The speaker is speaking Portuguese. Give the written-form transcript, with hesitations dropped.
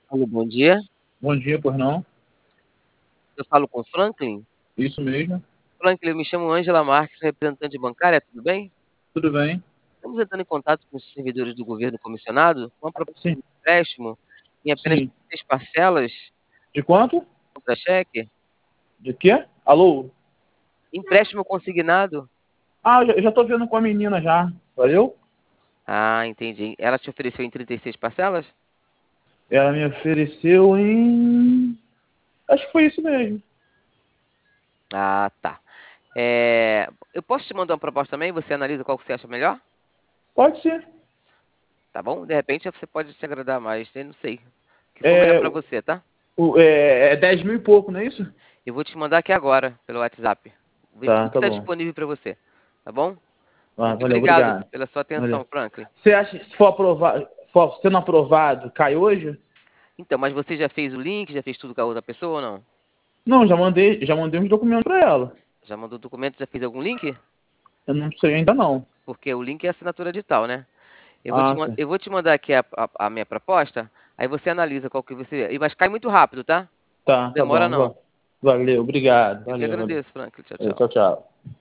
Alô, bom dia. Bom dia, pois não? Eu falo com o Franklin. Isso mesmo. Franklin, eu me chamo Ângela Marques, representante bancária, tudo bem? Tudo bem? Estamos entrando em contato com os servidores do governo comissionado com uma proposta Sim, de empréstimo em apenas sim. 6 parcelas De quanto? contra cheque. De quê? Alô? Empréstimo consignado? Ah, eu já tô vendo com a menina já. Valeu? Ah, entendi. Ela te ofereceu em 36 parcelas? Ela me ofereceu em. Acho que foi isso mesmo. Ah, tá. Eu posso te mandar uma proposta também? Você analisa qual que você acha melhor? Pode ser. Tá bom? De repente você pode te agradar mais, eu não sei. O que for melhor É, para você, tá? é 10 mil e pouco, não é isso? Eu vou te mandar aqui agora, pelo WhatsApp. Ver Tá, tudo que tá está bom. disponível para você, tá bom? Ah, Muito valeu, obrigado obrigado. pela sua Valeu. atenção, Franklin. Você acha que se for aprovado, for sendo aprovado, cai hoje? Então, mas você já fez o link, já fez tudo com a outra pessoa ou não? Não, já mandei uns documentos pra ela. Já mandou o documento, já fez algum link? Eu não sei ainda não. Porque o link é assinatura digital, né? Ah, tá. Eu vou te mandar aqui a minha proposta, aí você analisa qual que você... Mas cai muito rápido, tá? Tá, Não tá demora bom. não. Valeu, obrigado. Eu que Valeu, valeu. agradeço, Franklin. Tchau, Valeu, tchau. tchau, tchau.